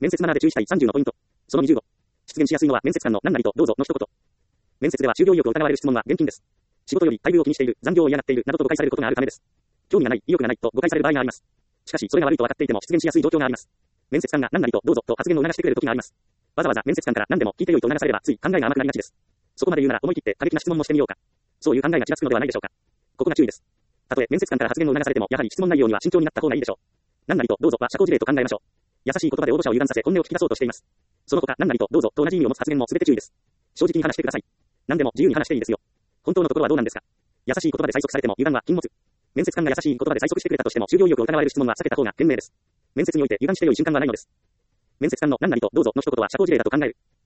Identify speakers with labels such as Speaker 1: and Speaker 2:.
Speaker 1: 面接マナーで注意したい30のポイント。その25。出現しやすいのは面接官の何々とどうぞの一言。面接では就業意欲を疑われる質問は厳禁です。仕事より待遇を気にしている、残業を嫌がっているなどと誤解されることがあるためです。興味がない、意欲がないと誤解される場合があります。しかし、それが悪いと分かっていても出現しやすい状況があります。面接官が何々とどうぞと発言を促してくれる時があります。わざわざ面接官から何でも聞いてよいと促されればつい考えが甘くなりがちです。そこまで言うなら思い切って過激な質問もしてみようか。そういう考えがちらつくのではないでしょうか。ここが注意です。たとえ面接官から発言を促されても、やはり質問内容には慎重になった方がいいでしょう。何々とどうぞは社交辞令と考えましょう。優しい言葉で応募者を油断させ本音を聞き出そうとしています。その他何々とどうぞと同じ意味を持つ発言も全て注意です。正直に話してください。何でも自由に話していいですよ。本当のところはどうなんですか。優しい言葉で催促されても油断は禁物。面接官が優しい言葉で催促してくれたとしても就業意欲を疑われる質問は避けた方が賢明です。面接において油断して良い瞬間はないのです。面接官の何々とどうぞの一言は社交辞令だと考える。